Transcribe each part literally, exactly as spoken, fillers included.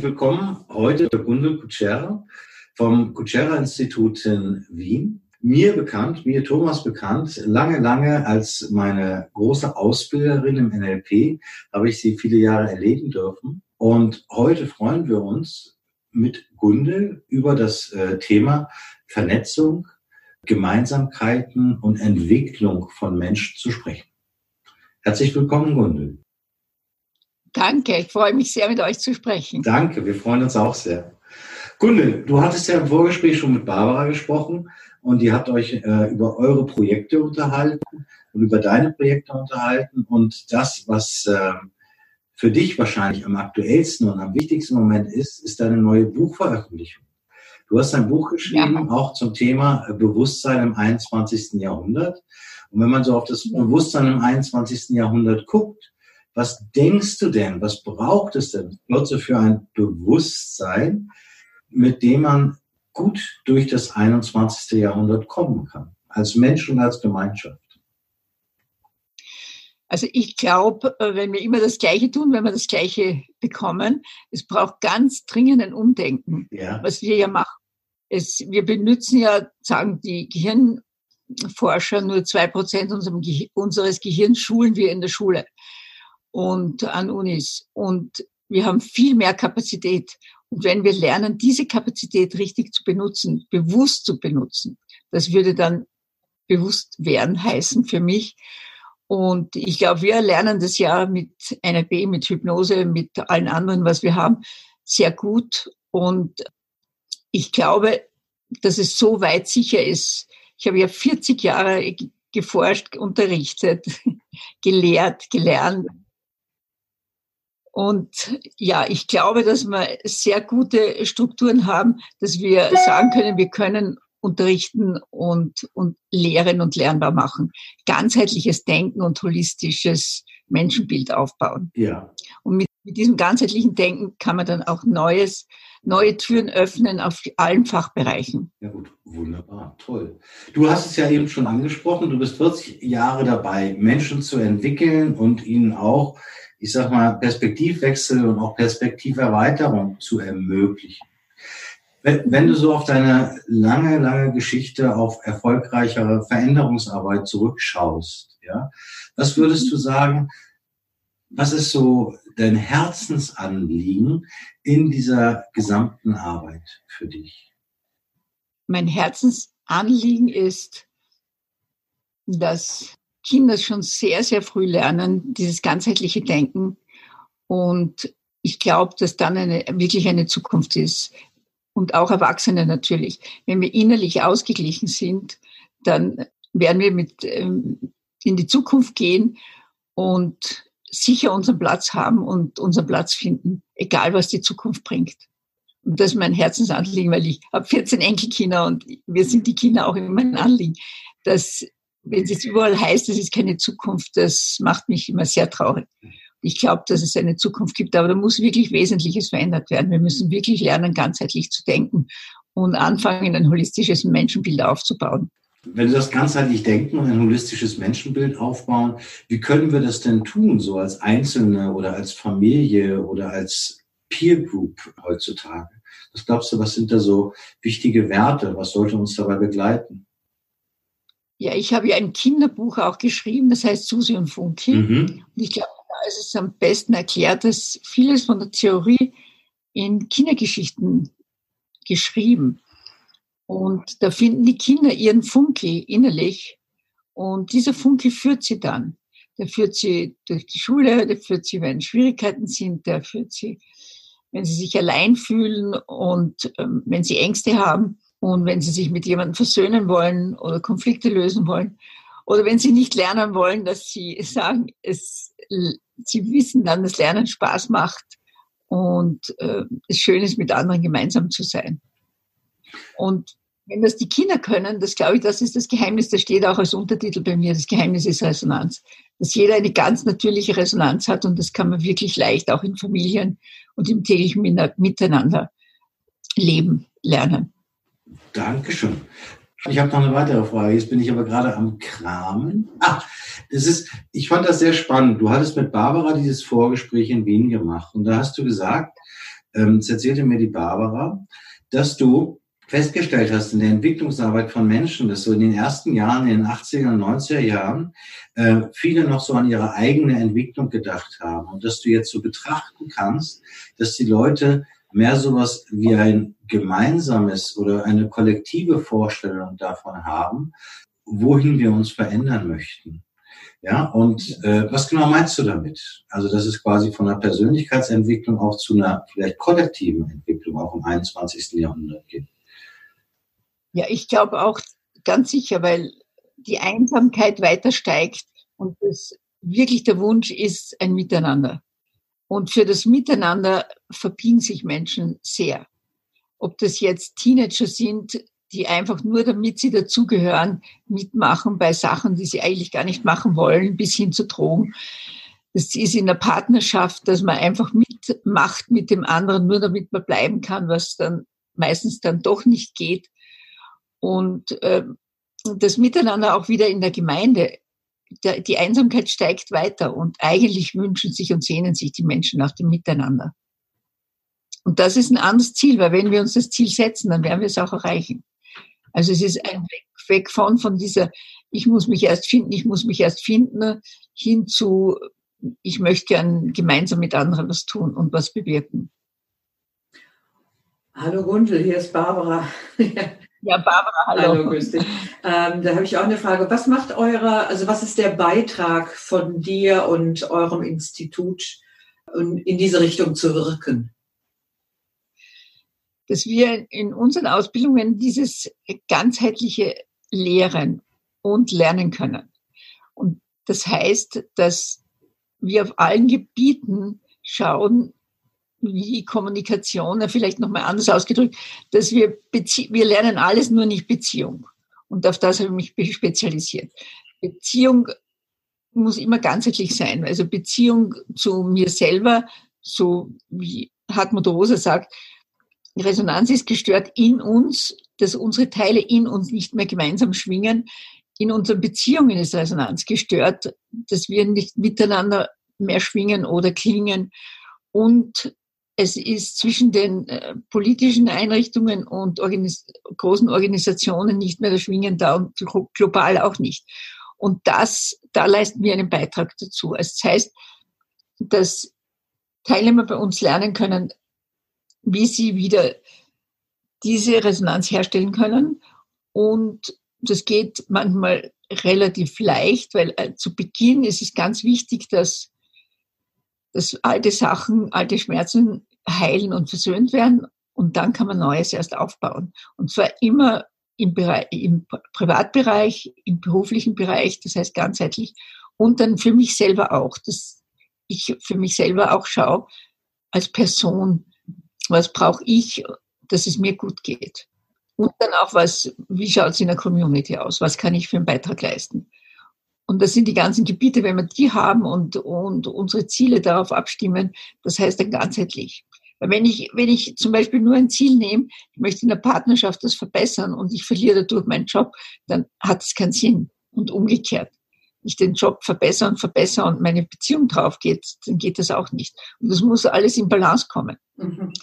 Herzlich willkommen heute der Gundel Kutschera vom Kutschera-Institut in Wien. Mir bekannt, mir Thomas bekannt, lange, lange als meine große Ausbilderin im N L P habe ich sie viele Jahre erleben dürfen. Und heute freuen wir uns mit Gundel über das äh, Thema Vernetzung, Gemeinsamkeiten und Entwicklung von Menschen zu sprechen. Herzlich willkommen, Gundel. Danke, ich freue mich sehr, mit euch zu sprechen. Danke, wir freuen uns auch sehr. Gundel, du hattest ja im Vorgespräch schon mit Barbara gesprochen und ihr habt euch äh, über eure Projekte unterhalten und über deine Projekte unterhalten und das, was äh, für dich wahrscheinlich am aktuellsten und am wichtigsten Moment ist, ist deine neue Buchveröffentlichung. Du hast ein Buch geschrieben, ja, auch zum Thema Bewusstsein im einundzwanzigsten Jahrhundert. Und wenn man so auf das Bewusstsein im einundzwanzigsten Jahrhundert guckt, was denkst du denn, was braucht es denn für ein Bewusstsein, mit dem man gut durch das einundzwanzigste Jahrhundert kommen kann, als Mensch und als Gemeinschaft? Also ich glaube, wenn wir immer das Gleiche tun, wenn wir das Gleiche bekommen, es braucht ganz dringend ein Umdenken, ja, was wir ja machen. Es, wir benutzen ja, sagen die Gehirnforscher, nur zwei Prozent unseres Gehirns schulen wir in der Schule und an Unis. Und wir haben viel mehr Kapazität. Und wenn wir lernen, diese Kapazität richtig zu benutzen, bewusst zu benutzen, das würde dann bewusst werden heißen für mich. Und ich glaube, wir lernen das ja mit N L P, mit Hypnose, mit allen anderen, was wir haben, sehr gut. Und ich glaube, dass es so weit sicher ist. Ich habe ja vierzig Jahre geforscht, unterrichtet, gelehrt, gelernt. Und ja, ich glaube, dass wir sehr gute Strukturen haben, dass wir sagen können, wir können unterrichten und, und lehren und lernbar machen. Ganzheitliches Denken und holistisches Menschenbild aufbauen. Ja. Und mit, mit diesem ganzheitlichen Denken kann man dann auch Neues, neue Türen öffnen auf allen Fachbereichen. Ja gut, wunderbar, toll. Du hast es ja eben schon angesprochen, du bist vierzig Jahre dabei, Menschen zu entwickeln und ihnen auch, ich sag mal, Perspektivwechsel und auch Perspektiverweiterung zu ermöglichen. Wenn, wenn du so auf deine lange, lange Geschichte auf erfolgreichere Veränderungsarbeit zurückschaust, ja, was würdest du sagen, was ist so dein Herzensanliegen in dieser gesamten Arbeit für dich? Mein Herzensanliegen ist, dass Kinder schon sehr, sehr früh lernen, dieses ganzheitliche Denken. Und ich glaube, dass dann eine, wirklich eine Zukunft ist. Und auch Erwachsene natürlich. Wenn wir innerlich ausgeglichen sind, dann werden wir mit ähm, in die Zukunft gehen und sicher unseren Platz haben und unseren Platz finden, egal was die Zukunft bringt. Und das ist mein Herzensanliegen, weil ich habe vierzehn Enkelkinder und wir sind die Kinder auch immer ein Anliegen. Dass, wenn es jetzt überall heißt, es ist keine Zukunft, das macht mich immer sehr traurig. Ich glaube, dass es eine Zukunft gibt, aber da muss wirklich Wesentliches verändert werden. Wir müssen wirklich lernen, ganzheitlich zu denken und anfangen, ein holistisches Menschenbild aufzubauen. Wenn du das ganzheitlich denken und ein holistisches Menschenbild aufbauen, wie können wir das denn tun, so als Einzelne oder als Familie oder als Peer Group heutzutage? Was glaubst du, was sind da so wichtige Werte? Was sollte uns dabei begleiten? Ja, ich habe ja ein Kinderbuch auch geschrieben, das heißt Susi und Funky. Mhm. Und ich glaube, da ist es am besten erklärt, dass vieles von der Theorie in Kindergeschichten geschrieben. Und da finden die Kinder ihren Funky innerlich. Und dieser Funky führt sie dann. Der führt sie durch die Schule, der führt sie, wenn Schwierigkeiten sind, der führt sie, wenn sie sich allein fühlen und ähm, wenn sie Ängste haben und wenn sie sich mit jemandem versöhnen wollen oder Konflikte lösen wollen. Oder wenn sie nicht lernen wollen, dass sie sagen, es, sie wissen dann, dass Lernen Spaß macht und äh, es schön ist, mit anderen gemeinsam zu sein. Und wenn das die Kinder können, das glaube ich, das ist das Geheimnis, das steht auch als Untertitel bei mir, das Geheimnis ist Resonanz. Dass jeder eine ganz natürliche Resonanz hat und das kann man wirklich leicht auch in Familien und im täglichen Miteinander leben, lernen. Dankeschön. Ich habe noch eine weitere Frage. Jetzt bin ich aber gerade am Kramen. Ah, das ist, ich fand das sehr spannend. Du hattest mit Barbara dieses Vorgespräch in Wien gemacht und da hast du gesagt, ähm, das erzählte mir die Barbara, dass du festgestellt hast in der Entwicklungsarbeit von Menschen, dass so in den ersten Jahren, in den achtziger und neunziger Jahren, äh, viele noch so an ihre eigene Entwicklung gedacht haben und dass du jetzt so betrachten kannst, dass die Leute mehr sowas wie ein gemeinsames oder eine kollektive Vorstellung davon haben, wohin wir uns verändern möchten. Ja, und äh, was genau meinst du damit? Also, dass es quasi von einer Persönlichkeitsentwicklung auch zu einer vielleicht kollektiven Entwicklung auch im einundzwanzigsten Jahrhundert geht. Ja, ich glaube auch ganz sicher, weil die Einsamkeit weiter steigt und das wirklich der Wunsch ist ein Miteinander. Und für das Miteinander verbiegen sich Menschen sehr. Ob das jetzt Teenager sind, die einfach nur, damit sie dazugehören, mitmachen bei Sachen, die sie eigentlich gar nicht machen wollen, bis hin zu Drogen. Das ist in der Partnerschaft, dass man einfach mitmacht mit dem anderen, nur damit man bleiben kann, was dann meistens dann doch nicht geht. Und äh, das Miteinander auch wieder in der Gemeinde. Der, die Einsamkeit steigt weiter und eigentlich wünschen sich und sehnen sich die Menschen nach dem Miteinander. Und das ist ein anderes Ziel, weil wenn wir uns das Ziel setzen, dann werden wir es auch erreichen. Also es ist ein Weg, weg von, von dieser, ich muss mich erst finden, ich muss mich erst finden, hin zu, ich möchte gern gemeinsam mit anderen was tun und was bewirken. Hallo Gundel, hier ist Barbara. Ja, Barbara, hallo. Hallo, grüß dich. Ähm, da habe ich auch eine Frage. Was macht eure, also was ist der Beitrag von dir und eurem Institut, um in diese Richtung zu wirken? Dass wir in unseren Ausbildungen dieses ganzheitliche Lehren und lernen können. Und das heißt, dass wir auf allen Gebieten schauen, wie Kommunikation, vielleicht nochmal anders ausgedrückt, dass wir, Bezie- wir lernen alles, nur nicht Beziehung. Und auf das habe ich mich spezialisiert. Beziehung muss immer ganzheitlich sein. Also Beziehung zu mir selber, so wie Hartmut Rosa sagt, Resonanz ist gestört in uns, dass unsere Teile in uns nicht mehr gemeinsam schwingen. In unseren Beziehungen ist Resonanz gestört, dass wir nicht miteinander mehr schwingen oder klingen. Und es ist zwischen den äh, politischen Einrichtungen und Organis- großen Organisationen nicht mehr der Schwingen da und global auch nicht. Und das, da leisten wir einen Beitrag dazu. Es das heißt, dass Teilnehmer bei uns lernen können, wie sie wieder diese Resonanz herstellen können. Und das geht manchmal relativ leicht, weil äh, zu Beginn ist es ganz wichtig, dass, dass alte Sachen, alte Schmerzen heilen und versöhnt werden. Und dann kann man Neues erst aufbauen. Und zwar immer im, Bereich, im Privatbereich, im beruflichen Bereich, das heißt ganzheitlich. Und dann für mich selber auch, dass ich für mich selber auch schaue, als Person, was brauche ich, dass es mir gut geht. Und dann auch, was, wie schaut es in der Community aus? Was kann ich für einen Beitrag leisten? Und das sind die ganzen Gebiete, wenn wir die haben und, und unsere Ziele darauf abstimmen, das heißt dann ganzheitlich. Weil wenn ich, wenn ich zum Beispiel nur ein Ziel nehme, ich möchte in der Partnerschaft das verbessern und ich verliere dadurch meinen Job, dann hat es keinen Sinn. Und umgekehrt. Ich den Job verbessere und verbessere und meine Beziehung drauf geht, dann geht das auch nicht. Und das muss alles in Balance kommen. Mhm.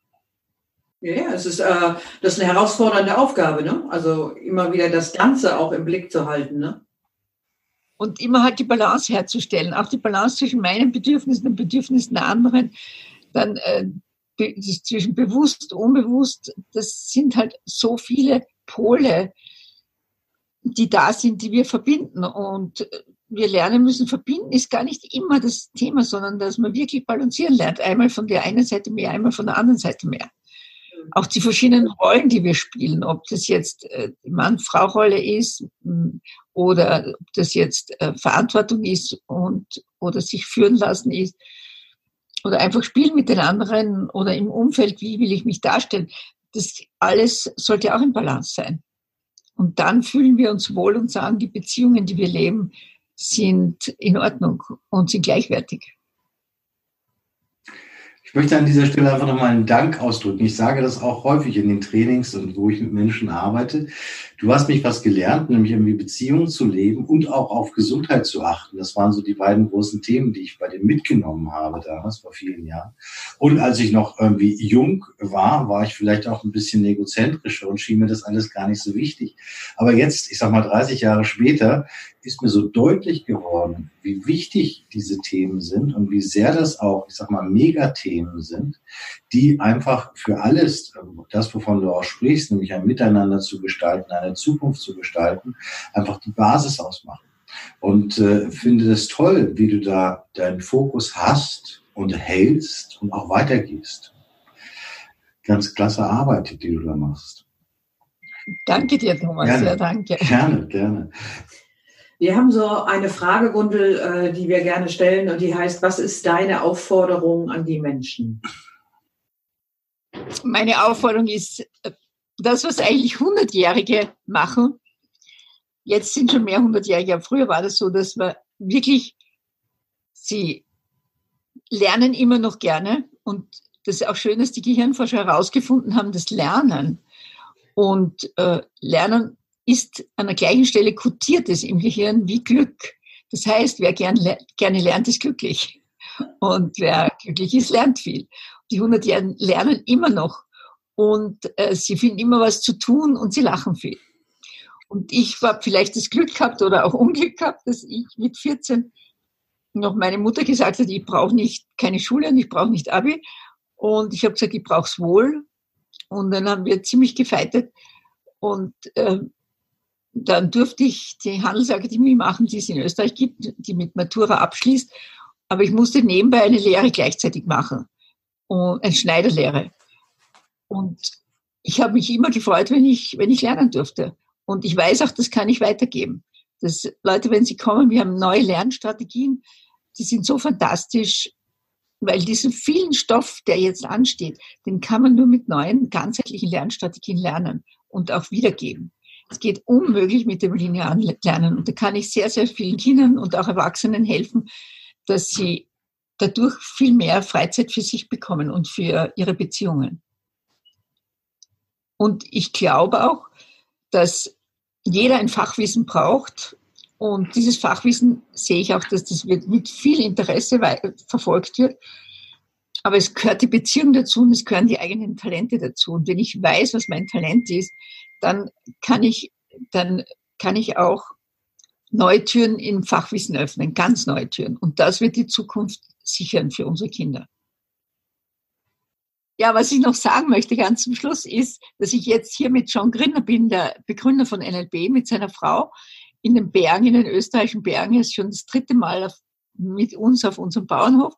Ja, es ist, äh, das ist eine herausfordernde Aufgabe, ne? Also immer wieder das Ganze auch im Blick zu halten, ne? Und immer halt die Balance herzustellen, auch die Balance zwischen meinen Bedürfnissen und Bedürfnissen der anderen, dann äh, zwischen bewusst, unbewusst, das sind halt so viele Pole, die da sind, die wir verbinden. Und wir lernen müssen, verbinden ist gar nicht immer das Thema, sondern dass man wirklich balancieren lernt. Einmal von der einen Seite mehr, einmal von der anderen Seite mehr. Auch die verschiedenen Rollen, die wir spielen, ob das jetzt äh, die Mann-Frau-Rolle ist mh, oder ob das jetzt äh, Verantwortung ist und oder sich führen lassen ist oder einfach spielen mit den anderen oder im Umfeld, wie will ich mich darstellen. Das alles sollte auch in Balance sein. Und dann fühlen wir uns wohl und sagen, die Beziehungen, die wir leben, sind in Ordnung und sind gleichwertig. Ich möchte an dieser Stelle einfach nochmal einen Dank ausdrücken. Ich sage das auch häufig in den Trainings und wo ich mit Menschen arbeite. Du hast mich was gelernt, nämlich irgendwie Beziehungen zu leben und auch auf Gesundheit zu achten. Das waren so die beiden großen Themen, die ich bei dir mitgenommen habe damals, vor vielen Jahren. Und als ich noch irgendwie jung war, war ich vielleicht auch ein bisschen egozentrischer und schien mir das alles gar nicht so wichtig. Aber jetzt, ich sag mal dreißig Jahre später, ist mir so deutlich geworden, wie wichtig diese Themen sind und wie sehr das auch, ich sag mal, Megathemen sind, die einfach für alles, das, wovon du auch sprichst, nämlich ein Miteinander zu gestalten, eine Zukunft zu gestalten, einfach die Basis ausmachen. Und äh, finde das toll, wie du da deinen Fokus hast und hältst und auch weitergehst. Ganz klasse Arbeit, die du da machst. Danke dir, Thomas. Gerne. Ja, danke. Gerne, gerne. Wir haben so eine Frage, Gundel, die wir gerne stellen und die heißt, was ist deine Aufforderung an die Menschen? Meine Aufforderung ist, das, was eigentlich Hundertjährige machen, jetzt sind schon mehr Hundertjährige, aber früher war das so, dass wir wirklich, sie lernen immer noch gerne und das ist auch schön, dass die Gehirnforscher herausgefunden haben, das Lernen und äh, Lernen ist an der gleichen Stelle kodiert ist im Gehirn wie Glück. Das heißt, wer gern, gerne lernt, ist glücklich. Und wer glücklich ist, lernt viel. Die Hundertjährigen lernen immer noch. Und äh, sie finden immer was zu tun und sie lachen viel. Und ich habe vielleicht das Glück gehabt oder auch Unglück gehabt, dass ich mit vierzehn noch meine Mutter gesagt hat, ich brauche nicht keine Schule und ich brauche nicht Abi. Und ich habe gesagt, ich brauche es wohl. Und dann haben wir ziemlich gefeitet. Und äh, dann durfte ich die Handelsakademie machen, die es in Österreich gibt, die mit Matura abschließt. Aber ich musste nebenbei eine Lehre gleichzeitig machen, und eine Schneiderlehre. Und ich habe mich immer gefreut, wenn ich, wenn ich lernen durfte. Und ich weiß auch, das kann ich weitergeben. Dass Leute, wenn sie kommen, wir haben neue Lernstrategien, die sind so fantastisch, weil diesen vielen Stoff, der jetzt ansteht, den kann man nur mit neuen, ganzheitlichen Lernstrategien lernen und auch wiedergeben. Es geht unmöglich mit dem linearen Lernen. Und da kann ich sehr, sehr vielen Kindern und auch Erwachsenen helfen, dass sie dadurch viel mehr Freizeit für sich bekommen und für ihre Beziehungen. Und ich glaube auch, dass jeder ein Fachwissen braucht. Und dieses Fachwissen sehe ich auch, dass das mit viel Interesse verfolgt wird. Aber es gehört die Beziehung dazu und es gehören die eigenen Talente dazu. Und wenn ich weiß, was mein Talent ist, dann kann ich, dann kann ich auch neue Türen im Fachwissen öffnen, ganz neue Türen. Und das wird die Zukunft sichern für unsere Kinder. Ja, was ich noch sagen möchte ganz zum Schluss ist, dass ich jetzt hier mit John Grinner bin, der Begründer von N L P, mit seiner Frau in den Bergen, in den österreichischen Bergen. Er ist schon das dritte Mal auf, mit uns auf unserem Bauernhof.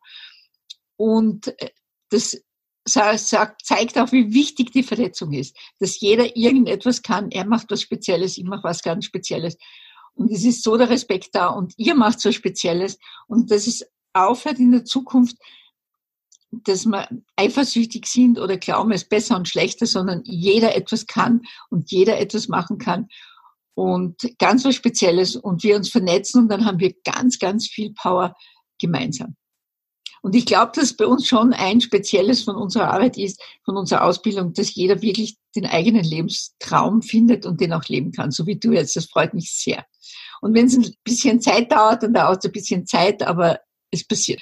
Und das sagt, zeigt auch, wie wichtig die Vernetzung ist, dass jeder irgendetwas kann. Er macht was Spezielles, ich mache was ganz Spezielles. Und es ist so der Respekt da und ihr macht so Spezielles. Und dass es aufhört in der Zukunft, dass wir eifersüchtig sind oder glauben, es ist besser und schlechter, sondern jeder etwas kann und jeder etwas machen kann. Und ganz was Spezielles und wir uns vernetzen und dann haben wir ganz, ganz viel Power gemeinsam. Und ich glaube, dass bei uns schon ein Spezielles von unserer Arbeit ist, von unserer Ausbildung, dass jeder wirklich den eigenen Lebenstraum findet und den auch leben kann, so wie du jetzt. Das freut mich sehr. Und wenn es ein bisschen Zeit dauert, dann dauert es ein bisschen Zeit, aber es passiert.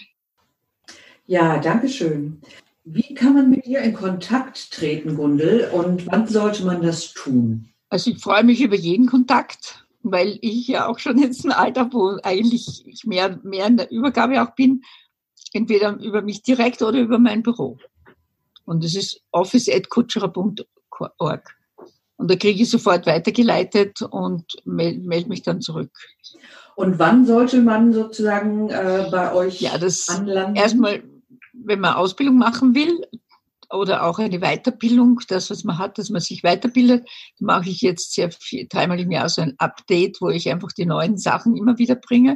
Ja, danke schön. Wie kann man mit dir in Kontakt treten, Gundel, und wann sollte man das tun? Also ich freue mich über jeden Kontakt, weil ich ja auch schon jetzt ein Alter, wo eigentlich ich mehr, mehr in der Übergabe auch bin, entweder über mich direkt oder über mein Büro. Und das ist office at kutscherer punkt org. Und da kriege ich sofort weitergeleitet und melde meld mich dann zurück. Und wann sollte man sozusagen äh, bei euch ja, das anlanden? Erstmal, wenn man Ausbildung machen will oder auch eine Weiterbildung, das, was man hat, dass man sich weiterbildet, mache ich jetzt sehr viel, dreimal im Jahr so ein Update, wo ich einfach die neuen Sachen immer wieder bringe.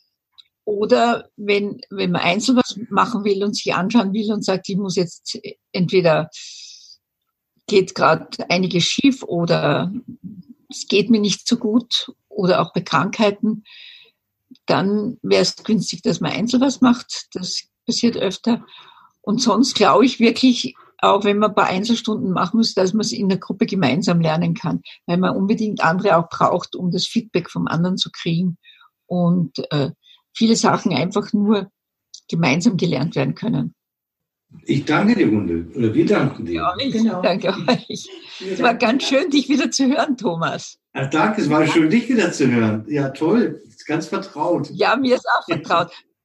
Oder wenn, wenn man einzeln was machen will und sich anschauen will und sagt, ich muss jetzt entweder geht gerade einiges schief oder es geht mir nicht so gut oder auch bei Krankheiten, dann wäre es günstig, dass man einzeln was macht. Das passiert öfter. Und sonst glaube ich wirklich, auch wenn man ein paar Einzelstunden machen muss, dass man es in der Gruppe gemeinsam lernen kann, weil man unbedingt andere auch braucht, um das Feedback vom anderen zu kriegen und äh, viele Sachen einfach nur gemeinsam gelernt werden können. Ich danke dir, Gundel, oder wir danken dir. Ja, ich genau. danke euch. Es war ganz schön, dich wieder zu hören, Thomas. Ach, danke, es war schön, dich wieder zu hören. Ja, toll, ist ganz vertraut. Ja, mir ist auch vertraut.